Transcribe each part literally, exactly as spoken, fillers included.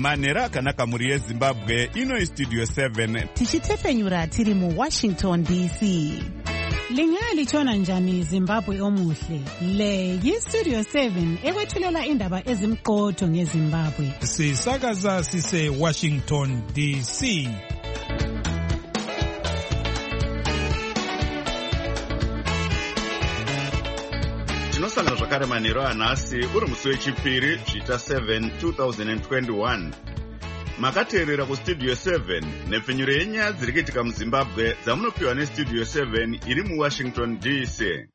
Manhero akanaka muri yeZimbabwe, ino Studio seven. Tichitefenyura tiri mu Washington D C. Lingalitshona njani Zimbabwe omuhle? Le yi-Studio seven ekwethulela indaba ezimqotho ngeZimbabwe. Sisakaza sise Washington D C. Tinosangana zvakare manhero anhasi uri musi wechipiri zvita seven twenty twenty-one. Makateerera kuStudio seven nepfenyuro yenyaya dziri kuitika muZimbabwe dzamunopiwa neStudio seven iri muWashington D C.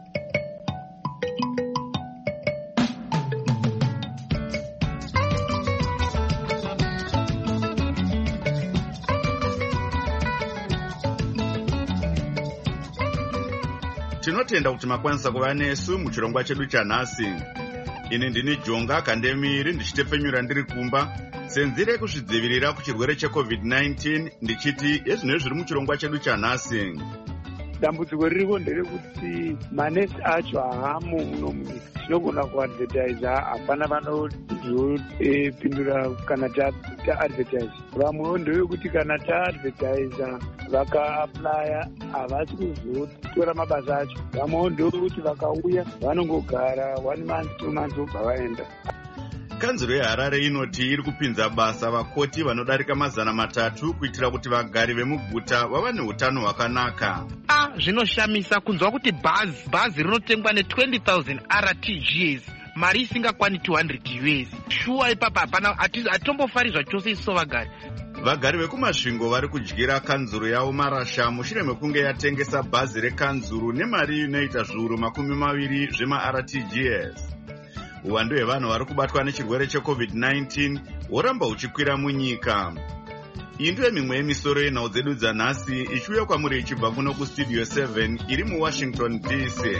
Tinotenda kuti makwanisa kuva nesu muchirongwa chedu chanhasi. Ini ndini Jonga Kandemiri ndichitepfenyura ndiri kumba senzire kuzvidzivirira kuchirwere checovid nineteen ndichiti ezvino zviri muchirongwa chedu chanhasi. Dambudziko ririko nderekuti manesi acho haamu uno munyika. Tinogona kuadvertisa hapana vanozopindura kana taadvertise. Vamwewo ndevekuti kana taadvertisa vakaaplya havasi kuzotora mabasa acho. Vamwewo ndevekuti vakauya vanongogara one month two months vobva vaenda. Kanzuro yeHarare inoti iri kupinza basa vakoti vanodarika mazana matatu kuitira kuti vagari vemuguta vava neutano hwakanaka. Ah, zvinoshamisa kunzwa kuti bhazi bhazi rinotengwa ne twenty thousand R T G S, mari isingakwani two hundred U S. Shuwa ipapa hapana, hatombofarizva chose iso vagari. Vagari vekumasvingo vari kudyira kanzuro yavo marasha mushure mekunge yatengesa bhazi rekanzuro nemari inoita zviuru makumi maviri zvema-R T G S. Uwandu hwevanhu vari kubatwa nechirwere checovid nineteen horamba huchikwira munyika. Iyi ndiyo mimwe yemisoro yenhau dzedu dzanhasi ichiuya kwamuri ichibva kuno kuStudio seven iri muWashington D C.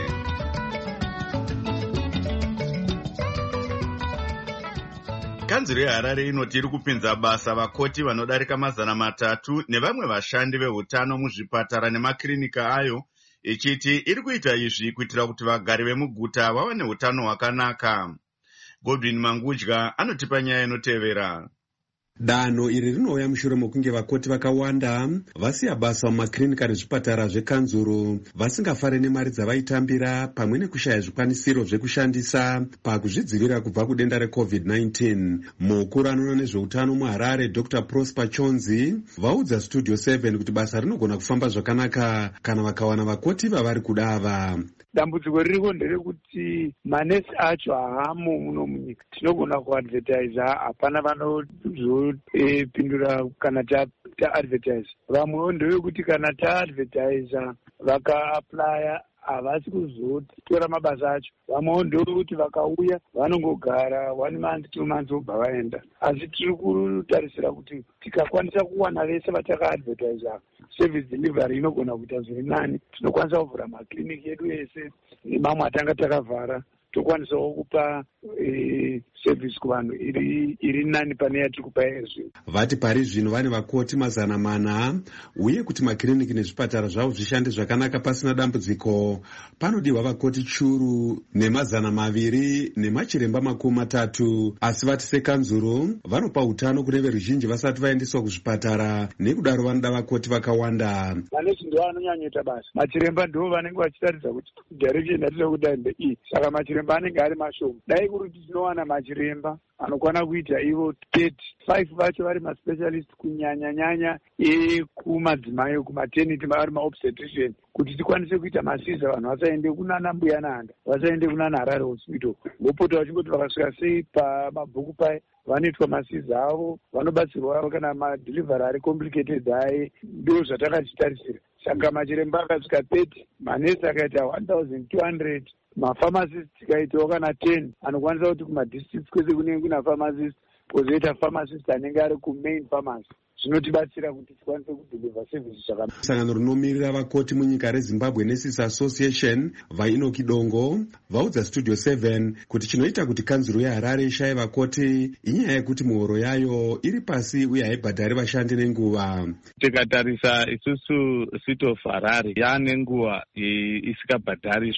Kanzuro yeHarare inoti iri kupinza basa vakoti vanodarika mazana matatu nevamwe vashandi vehutano muzvipatara nemakirinika ayo, ichiti iri kuita izvi kuitira kuti vagari vemuguta vave neutano hwakanaka. Godwin Mangudya anotipa nyaya inotevera. Danho iri rinouya mushure mokunge vakoti vakawanda vasiya basa mumakirinika nezvipatara zvekanzuro vasingafare nemari dzavaitambira pamwe nekushaya zvikwanisiro zvekushandisa pakuzvidzivirira kubva kudenda recovid nineteen. Mukuru anoona nezveutano muHarare Doctor Prosper Chonzi vaudza Studio seven kuti basa rinogona kufamba zvakanaka kana vakawana vakoti vavari kudava. Dambudziko ririko nderekuti manesi acho haamu muno munyika. Tinogona kuadvertisa hapana vanozopindura kana taadvertise. Vamwewo ndevekuti kana taadvertisa vakaaplya havasi kuzotora mabasa acho. Vamwewo ndevekuti vakauya vanongogara one month two months vobva vaenda. Asi tiri kutarisira kuti tikakwanisa kuwana vese vatakaadvertisa service delivery inogona kuita zviri nani. Tinokwanisa kuvhura makiriniki edu ese nemamwe atanga takavhara. Tokwanisawo kupa e, service kuvanhu iri, iri nani pane yatiri kupa ezvi. Vati pari zvino vane vakoti mazana mana uye kuti makiriniki nezvipatara zvavo zvishande zvakanaka pasina dambudziko. Panodiwa vakoti churu nemazana maviri nemachiremba makumi matatu. Asi vati sekanzuro vanopa utano kune veruzhinji vasati vaendeswa kuzvipatara, nekudaro vanoda vakoti vakawanda. Manesi ndiwo anonyanyoita basa. Machiremba ndiwo vanenge vachitaridza kuti direction yatiri kuda ndeiyi. Saka machiremba anenge ari mashoma. Dai kuti tinowana machiremba anokwana kuita ivo thirty, five vacho vari maspecialist kunyanya nyanya ekumadzimai kumaternity vari maobstetrician, kuti tikwanise kuita masiza vanhu vasaende kunana mbuya nanda, vasaende kunana Harare hospital. Vopota vachingoti vakasvika sei pamabhuku pai vanoitwa masiza avo, vanobatsirwa kana madelivery ari complicated aye. Ndizvo zvatakachitarisira. Saka machiremba akasvika thirty, manesi akaita one thousand two hundred, mapharmacist tikaitawo kana ten anokwanisa kuti kumadistricts kwese kunenge kuna pharmacist, kwozoita pharmacist anenge ari kumain pharmacy. Zvinotibatsira kuti tikwanise kudeliver service zvakanaka. Sangano rinomirira vakoti munyika reZimbabwe Nurses Association vainoki Dongo vaudza Studio seven kuti chinoita kuti kanzuro yeHarare ishaye vakoti inyaya yekuti muhoro yayo iri pasi uye haibhadhari vashandi nenguva. Tikatarisa isusu City of Harare yaane nguva isikabhadhari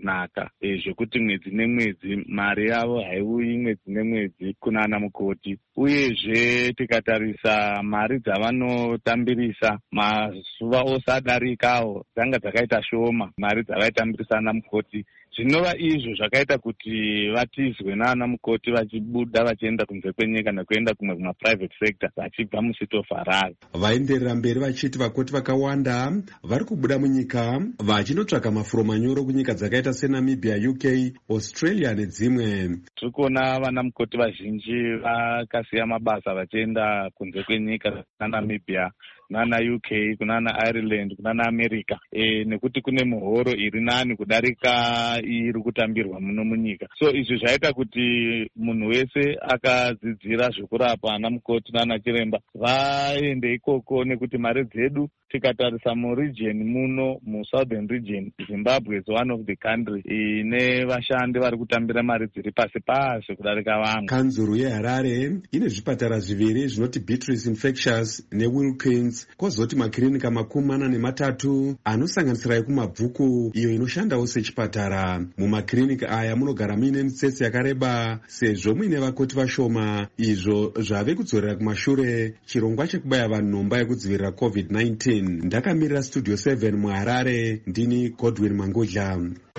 zvakanyatsonaka, zvekuti mwedzi nemwedzi mari yavo haiuyi mwedzi nemwedzi kunana mukoti. uyezve tikatarisa mari dzavanotambirisa mazuva ose adarikawo dzanga dzakaita shoma mari dzavaitambirisa ana mukoti. Zvinova izvo zvakaita kuti vatizwe naana mukoti vachibuda vachienda kunze kwenyika nekuenda kumwe kumaprivate sector vachibva mucity of Harare. Vaenderera mberi vachiti vakoti vakawanda vari kubuda munyika vachinotsvaka mafuro manyoro kunyika dzakaita seNamibia, U K, Australia nedzimwe. Tiri kuona vana mukoti vazhinji vakasiya mabasa vachienda kunze kwenyika naNamibia kunana U K, kunana Ireland, kunana America, e, nekuti kune muhoro iri nani kudarika iri kutambirwa muno munyika. So izvi zvaita kuti munhu wese akadzidzira zvekurapa ana mukoti nana chiremba vaende ikoko, nekuti mari dzedu tikatarisa muregion muno musouthern region, Zimbabwe is one of the country ine vashandi vari kutambira mari dziri pasi pasi kudarika vamwe. Kanzuru yeHarare ine zvipatara zviviri zvinoti Beatrice Infectious neWilkins, kwozoti makirinika makumi mana nematatu anosanganisira yekumabvuku iyo inoshandawo sechipatara. Mumakirinika aya munogara muine mitsetse yakareba sezvo muine vakoti vashoma, izvo zvave kudzorera kumashure chirongwa chekubaya vanhu nhomba yekudzivirira covid nineteen. Ndakamirira Studio seven muHarare, ndini Godwin Mangudla.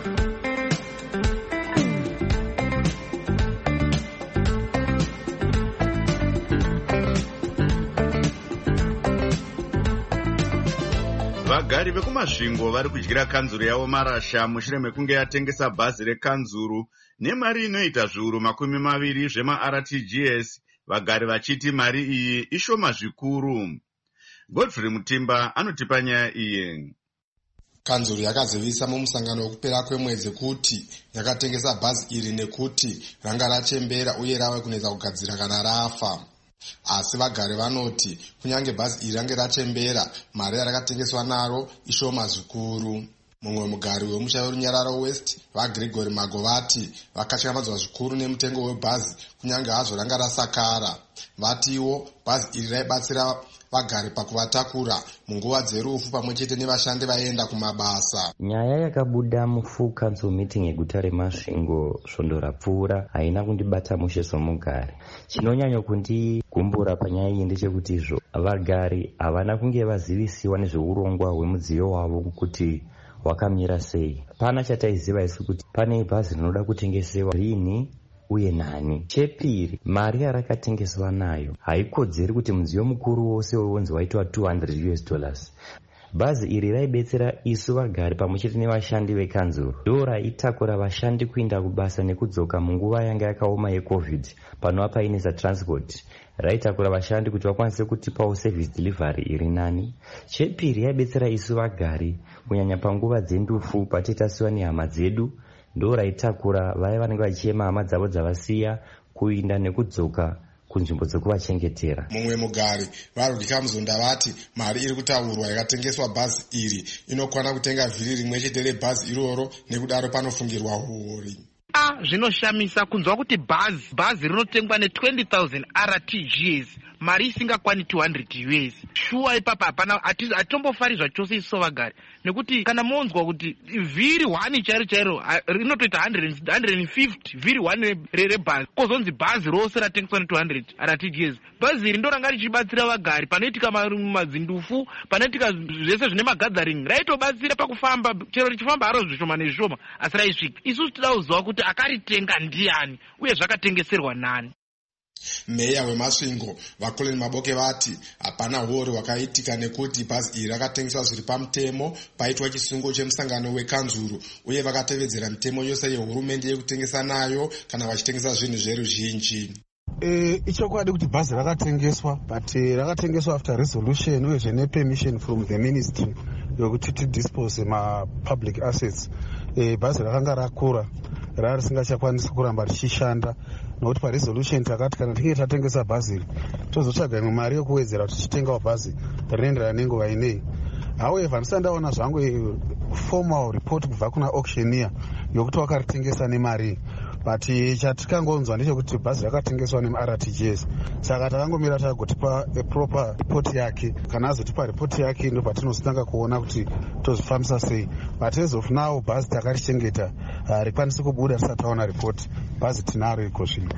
Vagari vekumasvingo vari kudyira kanzuru yavo marasha mushure mekunge yatengesa bhazi rekanzuru nemari inoita zviuru makumi maviri zvema-R T G S, vagari vachiti mari iyi ishoma zvikuru. Godfrey Mutimba anotipa nyaya iyi. Kanzuru yakazivisa mumusangano wekupera kwemwedzi kuti yakatengesa bhazi iri nekuti ranga rachembera uye rave kunetsa kugadzira kana rafa. Asi vagari vanoti kunyange bhazi iri range rachembera, mari yarakatengeswa naro ishoma zvikuru. Mumwe mugari wemusha weRunyararo West, vaGregory Magovati, vakatyamadza zvikuru nemutengo webhazi kunyange hazvo ranga rasakara. Vatiwo bhazi iri raibatsira vagari pakuvatakura munguva dzerufu pamwe chete nevashandi vaenda kumabasa. Nyaya yakabuda mufull council meeting yeguta reMasvingo svondo rapfuura haina kundibata mushe somugari. Chinonyanya kundigumbura panyaya iyi ndechekuti izvo vagari havana kunge vazivisiwa nezveurongwa hwemudziyo wavo kuti wakamira sei. Pana chataiziva isu kuti pane bhazi rinoda kutengesewa rini uye nani. Chepiri, mari yarakatengeswa nayo haikodzeri kuti mudziyo mukuru wose weunzi waitwa two hundred US dollars. Bhazi iri raibetsera isu vagari pamwechete nevashandi vekanzuru. Ndo raitakura vashandi kuinda kubasa nekudzoka munguva yanga yakaoma yeCovid panova painesa transport. Raitakura vashandi kuti vakwanise kutipawo service delivery iri nani. Chepiri, yaibetsera isu vagari kunyanya panguva dzendufu patitasiwa nehama dzedu. Ndo raitakura vaya vanenge vachiema hama dzavo dzavasiya kuinda nekudzoka kunzvimbo dzekuvachengetera. Mumwe mugari varudika muzonda vati mari iri kutaurwa yakatengeswa bhazi iri inokwana kutenga vhiri rimwe chete rebhazi iroro, nekudaro panofungirwa huori. Ah, zvinoshamisa kunzwa kuti bhazi bhazi rinotengwa ne-twenty thousand R T G S, mari isingakwani two hundred U S. Shuwa ipapa hapana, atitombofarizva chose iso vagari, nekuti kana monzwa kuti vhiri one chairo chairo rinotoita one hundred fifty vhiri one rebhazi, kozonzi bhazi rose ratengeswa ne two hundred R T G S. Bhazi iri ndo ranga richibatsira vagari panoitika madzindufu, panoitika zvese zvine magadharing, raitobatsira pakufamba, chero richifamba haro zvishoma nezvishoma asi raisvika. Isusu toda kuziva kuti akaritenga ndiani uye zvakatengeserwa nani. Meya weMasvingo Vakoleni Maboke vati hapana hori wakaitika nekuti bhazi iri rakatengeswa zviri pamutemo paitwa chisungo chemusangano wekanzuru, uye vakatevedzera mitemo yose yehurumende yekutengesa nayo kana vachitengesa zvinhu zveruzhinji. E, ichokwadi kuti bhazi rakatengeswa, but rakatengeswa after resolution uyezve nepermission from the ministry yokuti tidispose ma-public assets. E, bhazi rakanga rakura rava risingachakwanisi kuramba richishanda, nokuti paresolution takati kana tinge tatengesa bhazi iri tozotsvaga imwe mari yekuwedzera kuti tichitengawo bhazi rinoenderana nenguva inei. However, ndisandaona zvangu formal report kubva kuna auctioneer yokuti wakaritengesa nemari, but chatikangonzwa ndechekuti bhazi rakatengeswa nemu-R T G S. Saka takangomira tagotipa proper report yake. Kana azotipa report yake ndo patinozotanga kuona kuti tozvifambisa sei. But as of now bhazi takarichengeta, harikwanisi kubuda tisati taona report. Bhazi tinaro iko zvino.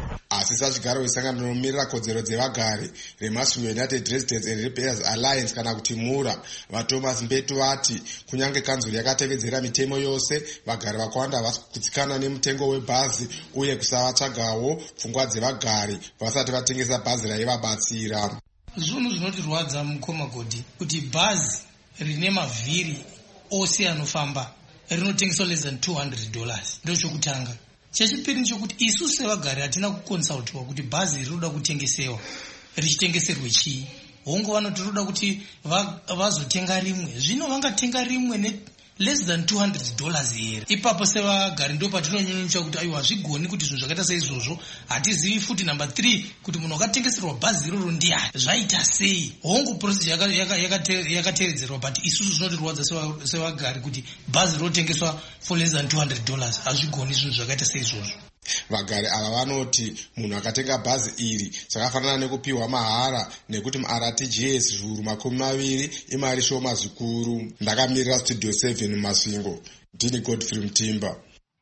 asi sachigaro wesangano rinomirira kodzero dzevagari remasvingo United Residents and Repairs Alliance kana kuti mura vaThomas Mbetu vati kunyange kanzuro yakatevedzera mitemo yose vagari vakawanda havasi kutsikana nemutengo webhazi uye kusavatsvagawo pfungwa dzevagari vasati vatengesa bhazi raivabatsira. Zvinhu zvinotirwadza muKomagodi kuti bhazi rine mavhiri ose anofamba rinotengeswa less than two hundred dollars ndochokutanga. Chechipiri nchokuti isu sevagari hatina kukonsultwa kuti bhazi rinoda kutengesewa richitengeserwe chii. Hongo vanoti roda kuti vazotenga rimwe, zvino vangatenga rimwe ne less than two hundred dollars here. Ipapo sevagari ndo patinonyanyisa kuti aiwa zvigoni kuti zvinhu zvakaita seizvozvo. Hatizivi futi number three kuti munhu akatengeserwa bhazi iroro ndiani, zvaita sei. Hongu process yakateedzerwa but isusu zvinotirwadza sevagari kuti bhazi rotengeswa for less than two hundred dollars hazvigoni zvinhu zvakaita seizvozvo. Vagari ava vanoti munhu akatenga bhazi iri zvakafanana nekupiwa mahara nekuti mu-R T G S zviuru makumi maviri imari shoma zvikuru. Ndakamirira studio seven muMasvingo, ndini Godfrey Mutimba.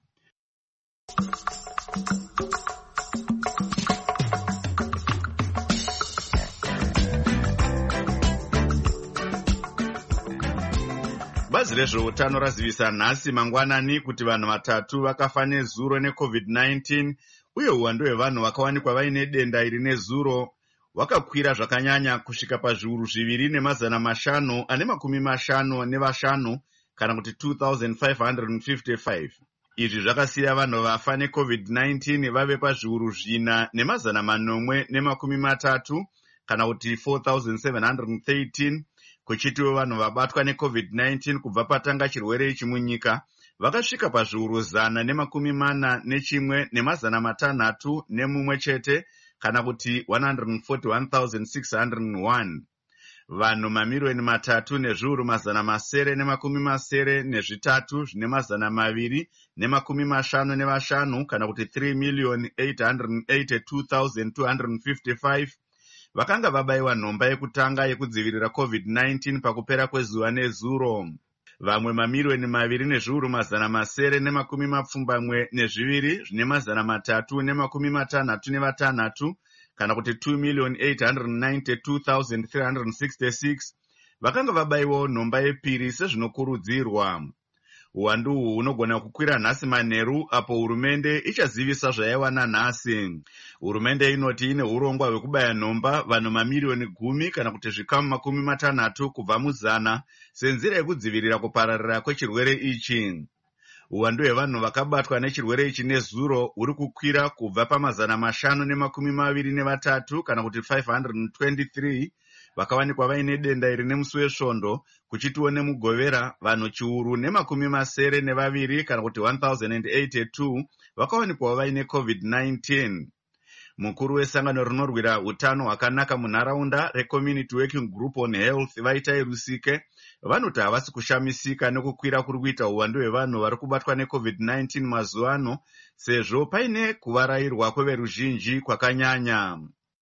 Bazi rezveutano razivisa nhasi mangwanani kuti vanhu vatatu vakafa nezuro necovid nineteen uye uwandu hwevanhu vakawanikwa vaine denda iri nezuro hwakakwira zvakanyanya kusvika pazviuru zviviri nemazana mashanu ane makumi mashanu nevashanu kana kuti two thousand five hundred fifty-five. Izvi zvakasiya vanhu vafa necovid nineteen vave pazviuru zvina nemazana manomwe nemakumi matatu kana kuti four thousand seven hundred thirteen. Kuchitiwo vanhu vabatwa necovid nineteen kubva patanga chirwere ichi munyika vakasvika pazviuru zana nemakumi mana nechimwe nemazana matanhatu nemumwe chete kana kuti one hundred forty-one thousand six hundred one. Vanhu mamiliyoni matatu nezviuru mazana masere nemakumi masere nezvitatu zvine mazana maviri nemakumi mashanu nevashanu kana kuti three million eight hundred eighty-two thousand two hundred fifty-five vakanga vabayiwa nhomba yekutanga yekudzivirira covid nineteen pakupera kwezuva nezuro. Vamwe mamiliyoni maviri nezviuru mazana masere nemakumi mapfumbamwe nezviviri zvine mazana matatu nemakumi matanhatu nevatanhatu kana kuti two million eight hundred ninety-two thousand three hundred sixty-six vakanga vabayiwawo nhomba yepiri sezvinokurudzirwa. Uwandu uhu hunogona kukwira nhasi manheru apo hurumende ichazivisa zvayaiwana nhasi. Hurumende inoti ine urongwa hwekubaya nhomba vanhu mamiliyoni gumi kana kuti zvikamu makumi matanhatu kubva muzana senzira yekudzivirira kupararira kwechirwere ichi. Uwandu hwevanhu vakabatwa nechirwere ichi nezuro huri kukwira kubva pamazana mashanu nemakumi maviri nevatatu kana kuti five hundred twenty-three vakawanikwa vaine denda iri nemusi wesvondo, kuchitiwo nemugovera vanhu chiuru nemakumi masere nevaviri kana kuti one thousand eighty-two vakawanikwa vaine covid nineteen. Mukuru wesangano rinorwira utano hwakanaka munharaunda reCommunity Working Group on Health Vaitai Rusike vanoti havasi kushamisika nekukwira kuri kuita uwandu hwevanhu vari kubatwa necovid nineteen mazuva ano sezvo paine kuvarayirwa kweveruzhinji kwakanyanya.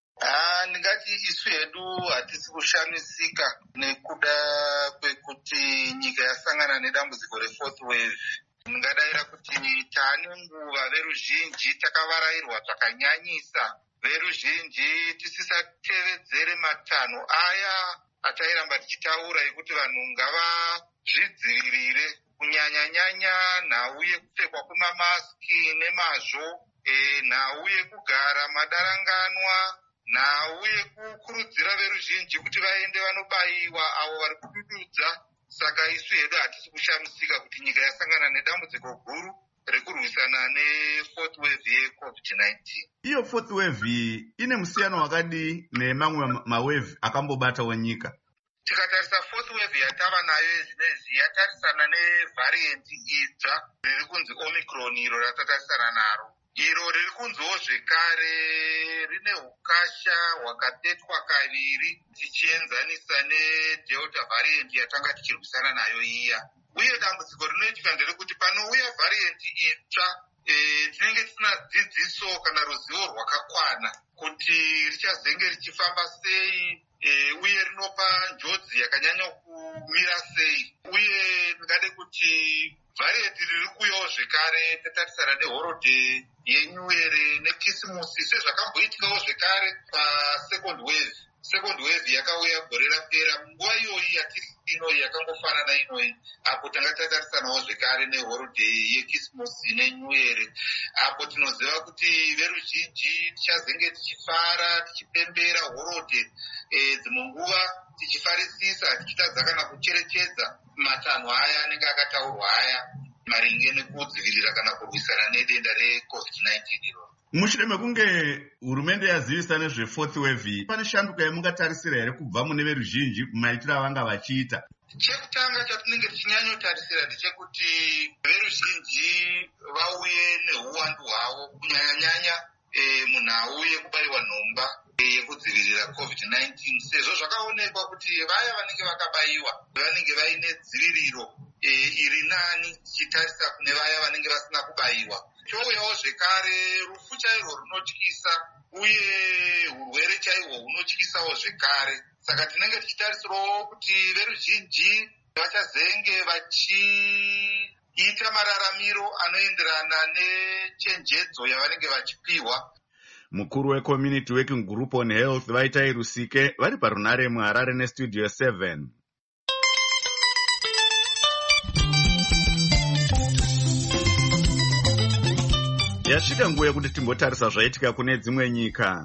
Ah, ndingati isu hedu hatisi kushamisika nekuda kwekuti nyika yasangana nedambudziko refourth wave. Ndingadayira kuti tane nguva veruzhinji takavarayirwa zvakanyanyisa, veruzhinji tisisatevedzere matanho aya atairamba tichitaura ekuti vanhu ngavazvidzivirire kunyanya-nyanya nhau yekupfekwa kwemamaski nemazvo, e, nhau yekugara madaranganwa, nhau yekukurudzira veruzhinji kuti vaende vanobayiwa avo vari kudududza. Saka isu hedu hatisi kushamisika kuti nyika yasangana nedambudziko guru rekurwisana nefourth wave yecovid nineteen. Iyo fourth wave iyi ine musiyano wakadi nemamwe mawave akambobatawo nyika. Tikatarisa fourth wave yatava nayo zvinezvi yatarisana nevariant itsva riri kunzi Omicron, iro ratatarisana naro. Iro riri kunziwo zvekare rine ukasha hwakatetwa kaviri tichienzanisa nedelta variant yatanga tichirwisana nayo iya. Uye dambudziko rinoitika nderekuti panouya variant itsva e, tinenge tisina dzidziso kana ruzivo rwakakwana kuti richazenge richifamba sei, e, uye rinopa njodzi yakanyanya kumira sei, uye ndingade kuti vharieti riri kuuyawo zvekare tatarisana nehorodhe yenyuere nekisimusi sezvakamboitikawo zvekare pasecond wave. Second wave yakauya gore rapera, nguva iyoyi yatiri inoyi yakangofanana inoyi, apo tanga tatarisanawo zvekare nehorodhe yekisimusi nenyuere, apo tinoziva kuti veruzhinji tichazenge tichifara tichipembera horodhe dzimwe nguva tichifarisisa tichitadza kana kucherechedza matanho aya anenge akataurwa aya maringe nekudzivirira kana kurwisana nedenda recovid nineteen iro. Mushure mekunge hurumende yazivisa nezvefourth wave, pane shanduka yamungatarisira here kubva mune veruzhinji maitiro avanga vachiita? Chekutanga chatinenge tichinyanyotarisira ndechekuti veruzhinji vauye neuwandu hwavo, kunyanya-nyanya e, munhu auye kubayiwa nhomba yekudzivirira covid nineteen, sezvo zvakaonekwa kuti vaya vanenge vakabayiwa vanenge vaine dziviriro e, iri nani tichitarisa kune vaya vanenge vasina kubayiwa. Chouyawo zvekare rufu chairwo runotyisa uye urwere chaihwo hunotyisawo zvekare. Saka tinenge tichitarisirawo kuti veruzhinji vachazenge vachiita mararamiro anoenderana nechenjedzo yavanenge vachipiwa. Mukuru weCommunity Working Group on Health Vaitai Rusike vari parunare muHarare neStudio seven. Yasvika nguva yekuti timbotarisa zvaitika kune dzimwe nyika.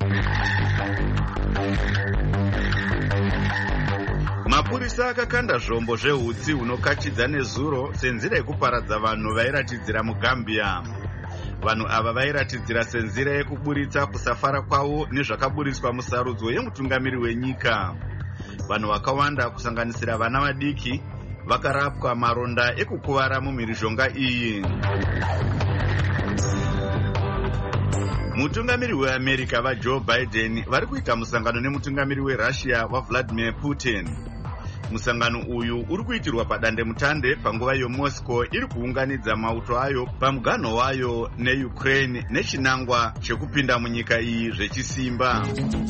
Mapurisa akakanda zvombo zvehutsi hunokachidza nezuro senzira yekuparadza vanhu vairatidzira muGambia. Vanhu ava vairatidzira senzira yekuburitsa kusafara kwavo nezvakaburiswa musarudzo yemutungamiri wenyika. Vanhu vakawanda kusanganisira vana vadiki vakarapwa maronda ekukuvara mumhirizhonga iyi. Mutungamiri weAmerica vaJoe Biden vari kuita musangano nemutungamiri weRussia vaVladimir Putin. Musangano uyu uri kuitirwa padandemutande panguva yoMoscow iri kuunganidza mauto ayo pamuganho wayo neUkraine nechinangwa chekupinda munyika iyi zvechisimba.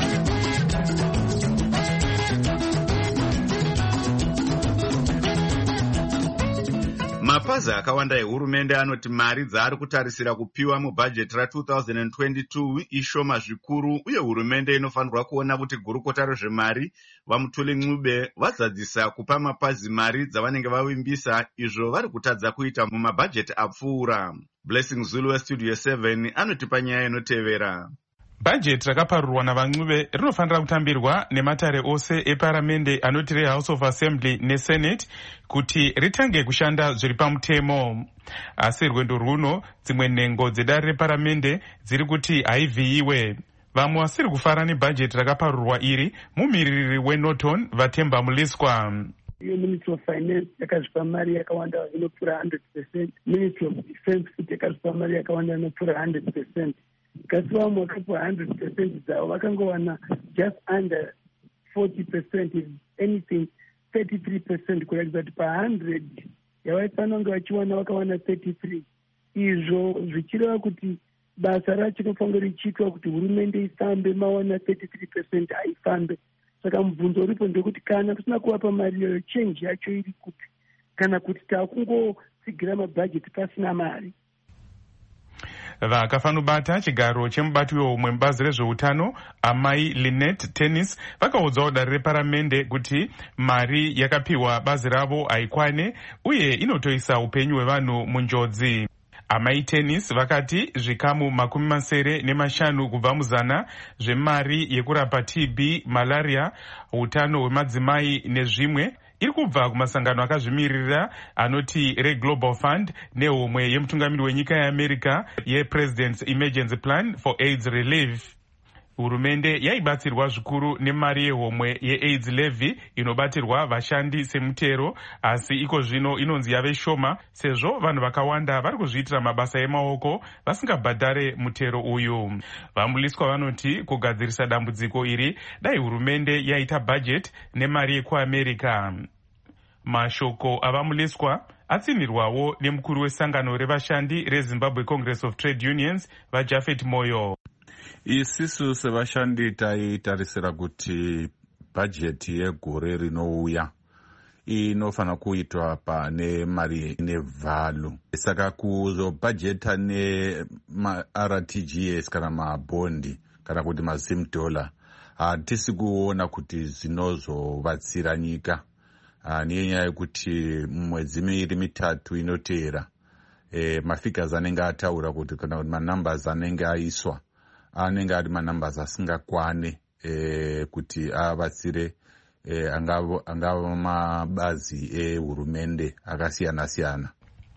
Mapazi akawanda ehurumende anoti mari dzaari kutarisira kupiwa mubhajeti ra-twenty twenty-two ishoma zvikuru, uye hurumende inofanirwa kuona kuti gurukota rezvemari vaMutuli Ncube vazadzisa kupa mapazi mari dzavanenge vavimbisa, izvo vari kutadza kuita mumabhajeti apfuura. Blessing Zulu weStudio seven anotipa nyaya inotevera. Bhajeti rakaparurwa navaNcube rinofanira kutambirwa nematare ose eparamende anoti reHouse of Assembly neSenate kuti ritange kushanda zviri pamutemo. Asi rwendo runo dzimwe nhengo dzedare reparamende dziri kuti haivhiyiwe. Vamwe vasiri kufara nebhajeti rakaparurwa iri mumiriri weNorton Vatemba Muliswa. Ministry of Finance yakazvipa mari yakawanda inopfuura one hundred percent. Ministry of Defense yakazvipa mari yakawanda inopfuura one hundred percent. Kasi vamwe vakapiwa one hundred percent dzavo vakangowana just under forty percent, if anything thirty-three percent, kuratidza kuti pa one hundred yavaifanira kunge vachiwana vakawana thirty-three. Izvo zvichireva kuti basa racho rinofanira richiitwa kuti hurumende ifambe, mawana thirty-three percent haifambe. Saka mubvunzo uripo ndekuti kana kusina kuvapa mari iyoyo, change yacho iri kupi, kana kuti takungotsigira mabhajeti pasina mari. Vakafanubata chigaro chemubati weumwe mubazi rezveutano amai Lynette Tennis vakaudzawo dare reparamende kuti mari yakapiwa bazi ravo haikwane uye inotoisa upenyu hwevanhu munjodzi. Amai Tennis vakati zvikamu makumi masere nemashanu kubva muzana zvemari yekurapa T B, malaria, utano hwemadzimai nezvimwe iri kubva kumasangano akazvimirira anoti reGlobal Fund nehomwe yemutungamiri wenyika yeAmerica yePresident's Emergency Plan for AIDS Relief. Hurumende yaibatsirwa zvikuru nemari yehomwe yeAIDS Levy inobatirwa vashandi semutero, asi iko zvino inonzi yave shoma sezvo vanhu vakawanda vari kuzviitira mabasa emaoko vasingabhadhare mutero uyu. Vamuliswa vanoti kugadzirisa dambudziko iri dai hurumende yaita bhajeti nemari yekuAmerica. Mashoko avamuliswa atsinirwawo nemukuru wesangano revashandi reZimbabwe Congress of Trade Unions vaJafet Moyo. Isisu sevashandi taitarisira kuti bhajeti yegore rinouya inofanira kuitwa pane mari nevhalu. Saka kuzobhajeta nema-R T G S kana mabhondi kana kuti mazim dollar hatisi kuona kuti zvinozovatsira nyika nenyaya yekuti mwedzi miviri mitatu inoteera e, mafigures anenge ataura kuti kana kuti manumbers anenge aiswa anenge ari manumbers asingakwane e, kuti avatsire e, angava, angava mabazi ehurumende akasiyana siyana.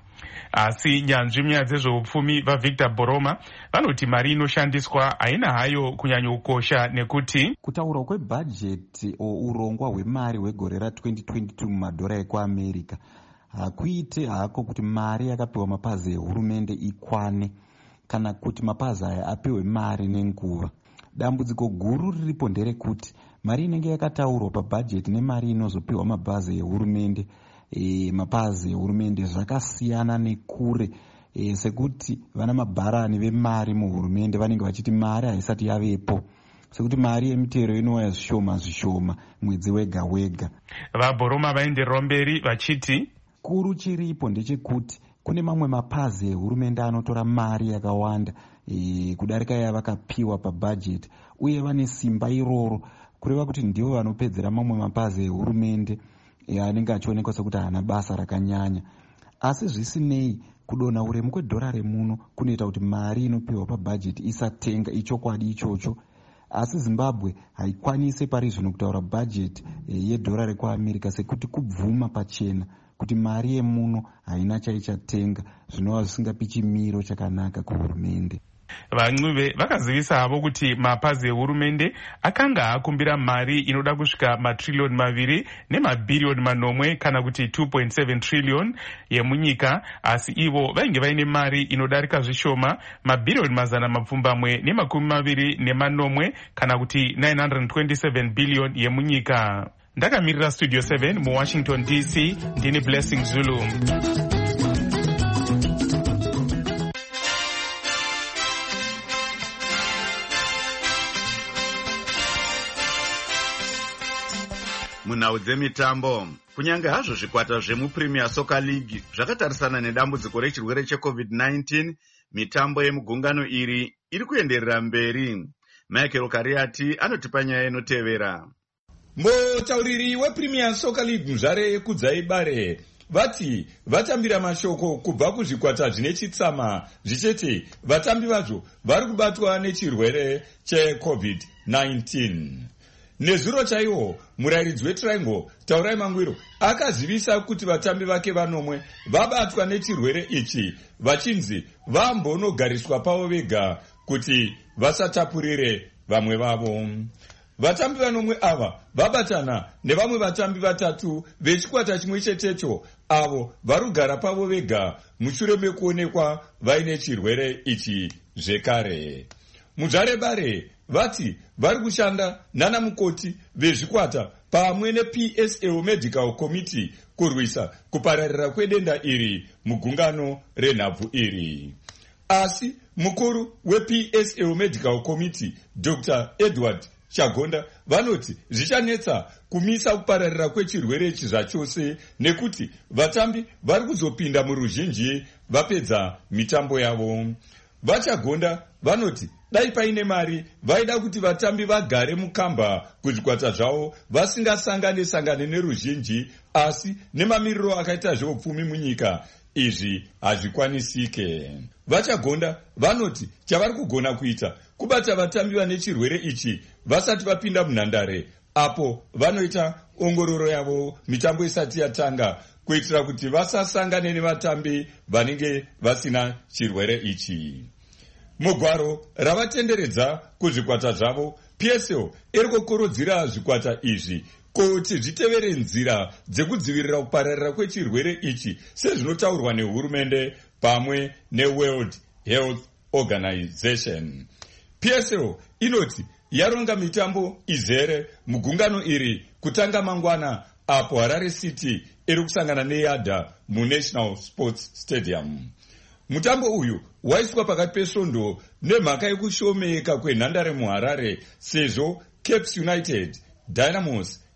Asi nyanzvi munyaya dzezveupfumi vaVictor Boroma vanoti mari inoshandiswa haina hayo kunyanyokosha nekuti kutaurwa kwebhajeti o urongwa hwemari hwegore ra-twenty twenty-two mumadhora ekuamerica hakuite hako kuti mari yakapiwa mapazi ehurumende ikwane kana kuti mapazi aya apiwe mari nenguva. Dambudziko guru riripo nderekuti mari inenge yakataurwa pabhajeti nemari inozopiwa mabazi ehurumende E, mapazi ehurumende zvakasiyana nekure e, sekuti vana mabharani vemari muhurumende vanenge vachiti mari haisati yavepo, sekuti mari yemitero inouya zvishoma zvishoma mwedzi wega wega. VaBoroma vaenderera mberi vachiti kuru chiripo ndechekuti kune mamwe mapazi ehurumende anotora mari yakawanda e, kudarika yavakapiwa pabhajeti uye vane simba iroro kureva kuti ndivo vanopedzera mamwe mapazi ehurumende anenge achionekwa sekuti haana basa rakanyanya. Asi zvisinei, kudonha uremu kwedhorari muno kunoita kuti mari inopiwa pabhajeti isatenga ichokwadi ichocho. Asi Zimbabwe haikwanise pari zvino kutaura bhajeti yedhorari kuamerica sekuti kubvuma pachena kuti mari yemuno haina chaichatenga, zvinova zvisingapi chimiro chakanaka kuhurumende. Vancube vakazivisa havo kuti mapazi ehurumende akanga akumbira mari inoda kusvika matrillion maviri nemabhiriyoni manomwe kana kuti two point seven trillion yemunyika, asi ivo vainge vaine mari inodarika zvishoma mabhiriyoni mazana mapfumbamwe nemakumi maviri nemanomwe kana kuti nine hundred twenty-seven billion yemunyika. Ndakamirira Studio seven muWashington D C, ndini Blessing Zulu. Munhau dzemitambo, kunyange hazvo zvikwata zvemuPremier Soccer League zvakatarisana nedambudziko rechirwere checovid nineteen, mitambo yemugungano iri iri kuenderera mberi. Michael Kariati anotipa nyaya inotevera. Mutauriri wePremier Soccer League muzvare yekudzai bare vati vatambira mashoko kubva kuzvikwata zvine chitsama zvichete vatambi vazvo vari kubatwa nechirwere checovid nineteen. Nezuro chaiwo murayiridzi weTriangle Taurai Mangwiro akazivisa kuti vatambi vake vanomwe vabatwa nechirwere ichi vachinzi vambonogariswa pavo vega kuti vasatapurire vamwe vavo. Vatambi vanomwe ava vabatana nevamwe vatambi vatatu vechikwata chimwe chetecho avo varugara pavo vega mushure mekuonekwa vaine chirwere ichi zvekare. Muzvare bare vati vari kushanda nana mukoti vezvikwata pamwe neP S L Medical Committee kurwisa kupararira kwedenda iri mugungano renhabvu iri. Asi mukuru weP S L Medical Committee Doctor Edward Chagonda vanoti zvichanetsa kumisa kupararira kwechirwere ichi zvachose nekuti vatambi vari kuzopinda muruzhinji vapedza mitambo yavo. Vachagonda vanoti dai paine mari vaida kuti vatambi vagare mukamba kuzvikwata zvavo vasingasangane sangane neruzhinji, asi nemamiriro akaita zveupfumi munyika izvi hazvikwanisike. Vachagonda vanoti chavari kugona kuita kubata vatambi vane chirwere ichi vasati vapinda munhandare, apo vanoita ongororo yavo mitambo isati yatanga kuitira kuti vasasangane nevatambi vanenge vasina chirwere ichi. Mugwaro ravatenderedza kuzvikwata zvavo, P S L iri kukurudzira zvikwata izvi kuti zvitevere nzira dzekudzivirira kupararira kwechirwere ichi sezvinotaurwa nehurumende pamwe neWorld Health Organization. P S L inoti yaronga mitambo izere mugungano iri kutanga mangwana, apo Harare City iri kusangana neYada muNational Sports Stadium. Mutambo uyu waiswa pakati pesvondo nemhaka yekushomeka kwenhandare muHarare sezvo Cape United, Dynamos,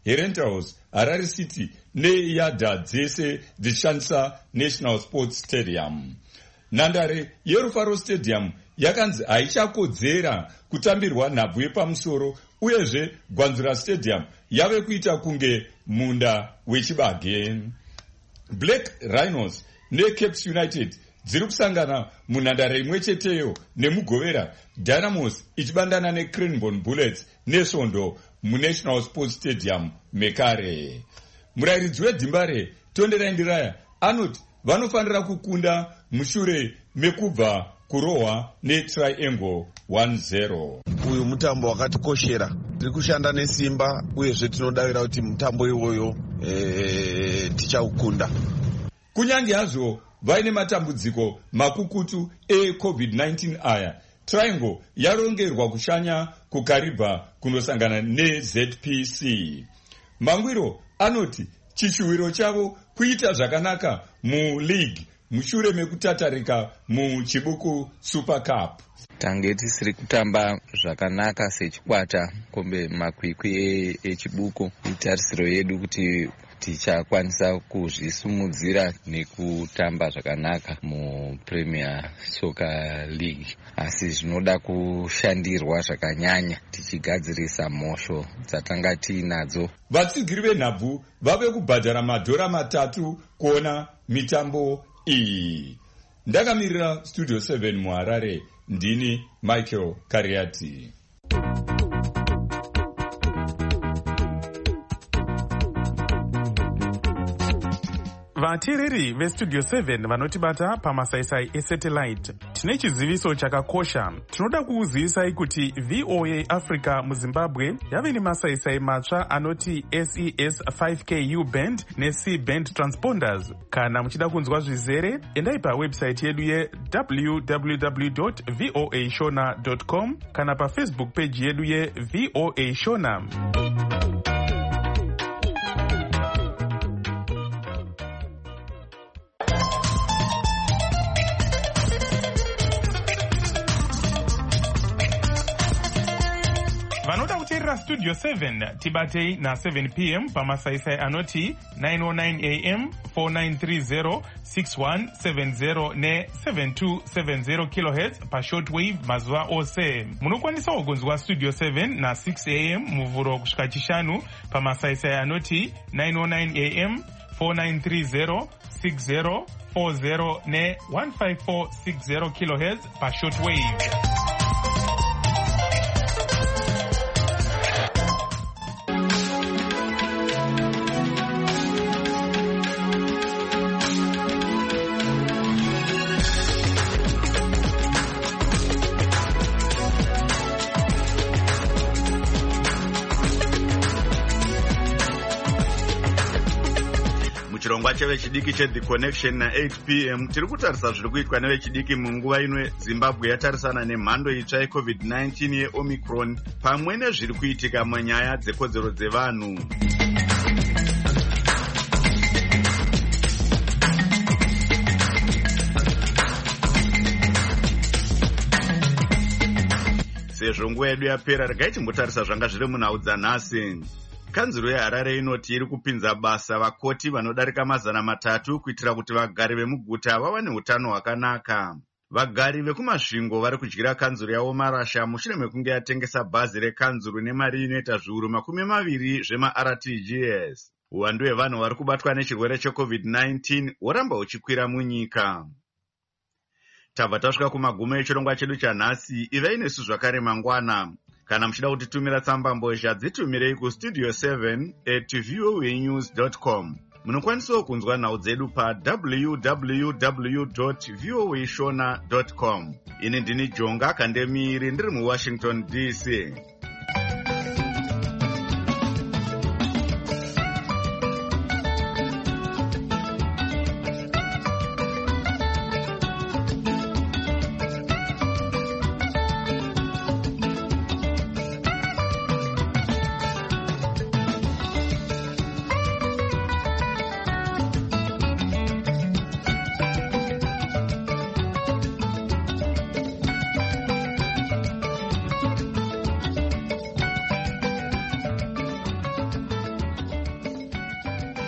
herenthouse, Harare City neyadha dzese dzichishandisa National Sports Stadium. Nhandare yeRufaro Stadium yakanzi haichakodzera kutambirwa nhabvu yepamusoro, uyezve Gwanzura Stadium yave kuita kunge munda wechibage. Black Rhinos neCapes United dziri kusangana munhandare imwe cheteyo nemugovera, Dynamos ichibandana neCranbourne Bullets nesvondo muNational Sports Stadium mekare. Murayiridzi weDzimbare Tondera Ndiraya anoti vanofanira kukunda mushure mekubva kurohwa neTriangle one zero. Uyu mutambo wakatikoshera, tiri kushanda nesimba uyezve tinodavira kuti mutambo iwoyo e, tichaukunda. Kunyange hazvo vaine matambudziko makukutu eCovid nineteen aya, Triangle yarongerwa kushanya kukaribva kunosangana neZ P C. Mangwiro anoti chishuwiro chavo kuita zvakanaka muleague mushure mekutatarika muchibuku Super Cup. Tange tisiri kutamba zvakanaka sechikwata kombe makwikwi echibuku, itarisiro yedu kuti tichakwanisa kuzvisumudzira nekutamba zvakanaka muPremier Soccer League, asi zvinoda kushandirwa zvakanyanya tichigadzirisa mhosvo dzatanga tiinadzo. Vatsigiri venhabvu vave kubhadhara madhora matatu kuona mitambo iyi. Ndakamirira Studio seven muHarare, ndini Michael Kariati. vateereri vestudio seven vanotibata pamasaisai esatellite, tine chiziviso chakakosha. Tinoda kukuzivisai kuti V O A Africa muZimbabwe yave nemasaisai matsva anoti S E S five K U band neC band transponders. Kana muchida kunzwa zvizere, endai pawebsite yedu ye w w w dot voa shona dot com kana pafacebook page yedu ye V O A Shona. Vanoda kuteerera Studio seven tibatei na seven p m pamasaisai anoti nine oh nine a m, four nine three zero, six one seven zero ne seven two seven zero kilohertz pa shortwave mazuva ose. Munokwanisawo kunzwa Studio seven na six a m muvhuro kusvika chishanu pamasaisai anoti nine oh nine a m, four nine three zero, six zero four zero ne one five four six zero kilohertz pa shortwave. Chirongwa chevechidiki cheThe Connection na eight p m tiri kutarisa zviri kuitwa nevechidiki munguva ino Zimbabwe yatarisana nemhando itsva yeCovid nineteen yeOmicron pamwe nezviri kuitika munyaya dzekodzero dzevanhu. Sezvo nguva yedu yapera, regai timbotarisa zvanga zviri munhau dzanhasi. Kanzuro yeHarare inoti iri kupinza basa vakoti vanodarika mazana matatu kuitira kuti vagari vemuguta vave neutano hwakanaka. Vagari vekumasvingo vari kudyira kanzuro yavo marasha mushure mekunge yatengesa bhazi rekanzuro nemari inoita zviuru makumi maviri zvemaR T G S. Uwandu hwevanhu vari kubatwa nechirwere cheCovid nineteen huramba huchikwira munyika. Tabva tasvika kumagumo echirongwa chedu chanhasi. Ivai nesu zvakare mangwana. Kana muchida kutitumira tsamba mbozha, dzitumirei kustudio seven at voa news dot com. Munokwanisawo kunzwa nhau dzedu pa w w w dot voa shona dot com. Ini ndini Jonga Kandemiri ndiri muWashington D C.